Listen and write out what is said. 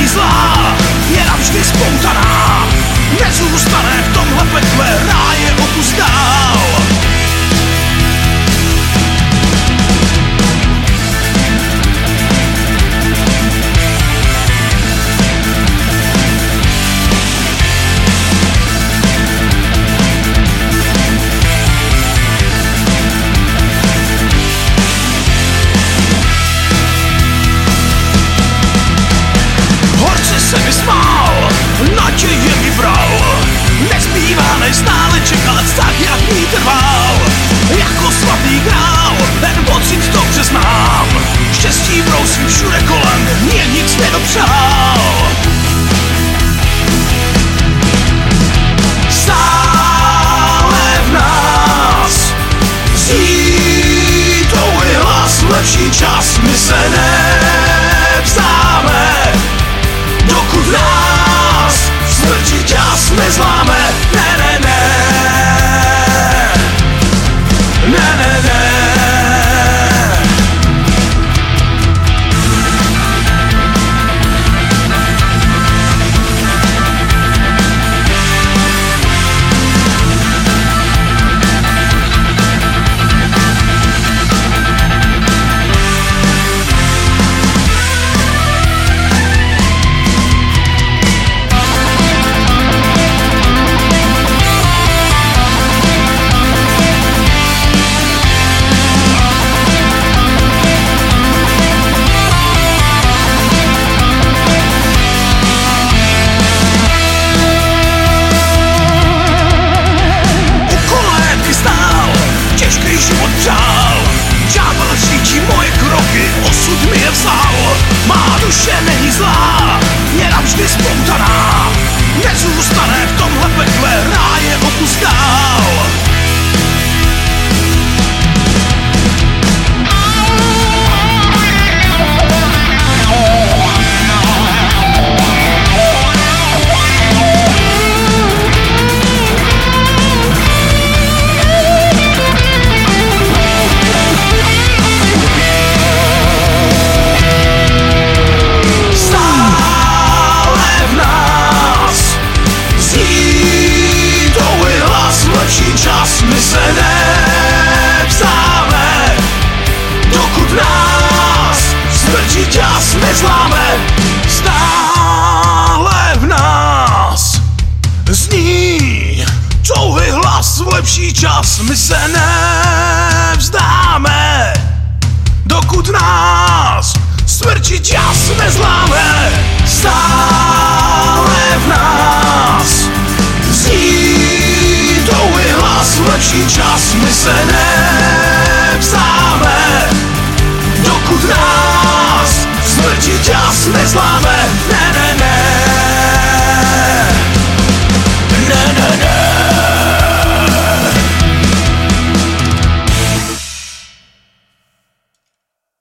není zlá, je navždy spontaná. Nezůstane v tomhle pekle ráje o kus dál. Se mi smál, naděje mi bral, nezbývá než stále čekat tak, jak mi trval. Jako svatý král, ten pocit dobře znám, štěstí brousí všude kolem, mě nic nedopřál. Stále v nás zní tvůj hlas, lepší čas, my se nevzdáme. Dokud nás smrti čas nezláme, ne, ne, ne, ne, ne, ne. Osud mi je vzal, má duše není zlá, je navždy spontaná. Nezůstane v tomhle pekle ráje o kus dál. Čas, my se nevzdáme, dokud nás smrti čas nezláme. Stále v nás zní touhy hlas, v lepší čas, my se nevzdáme, dokud nás smrti čas nezláme. Stále v nás zní touhy hlas, lepší čas, my se